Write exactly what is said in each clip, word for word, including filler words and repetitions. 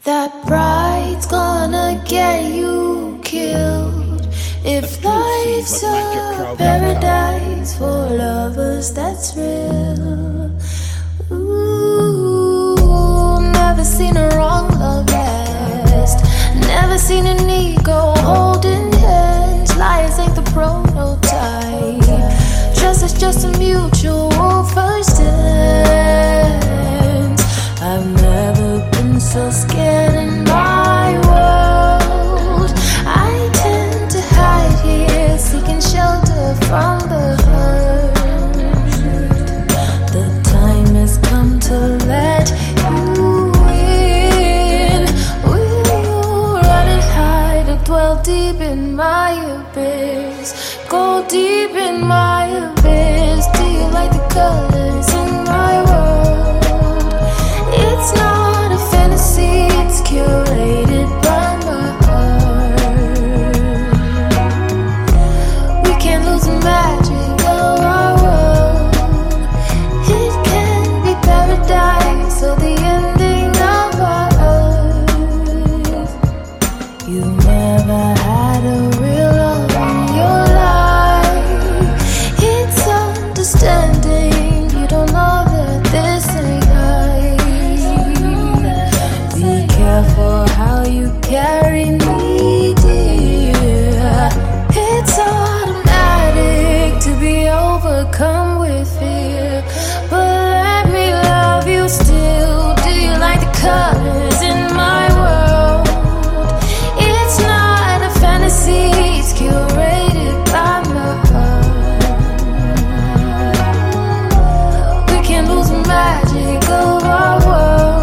That bride's gonna get you killed. If life's a paradise for lovers, that's real. Ooh, never seen a wrong love last. Never seen an ego holding hands. Liars ain't the prototype. Trust is just a mutual first dance. I've never been so scared in my world. I tend to hide here, seeking shelter from the hurt. The time has come to let you in. Will you run and hide or dwell deep in my abyss? Go deep in my abyss. Do you like the colors in my world? It's not a fantasy, it's curated by my heart. We can't lose the magic of our world. It can be paradise or the ending of our earth. You never had a real love in your life. It's understanding you don't know that this ain't careful how you carry me, dear. It's automatic to be overcome with fear, but let me love you still. Do you like the colors in my world? It's not a fantasy, it's curated by my heart. We can't lose the magic of our world.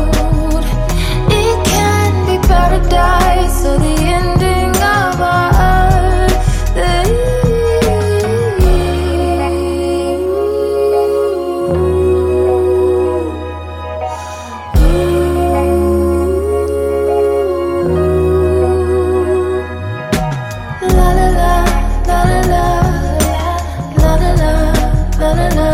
Paradise or the ending of our earth. La la la, la la la, la la la, la la la.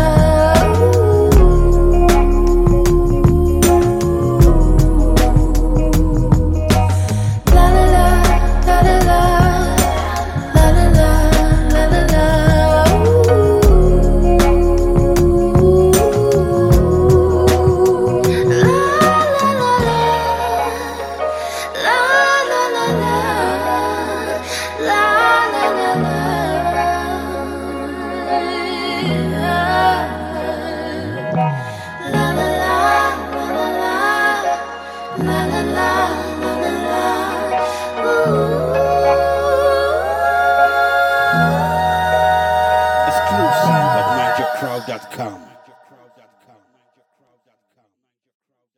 Exclusive at magic crowd dot com.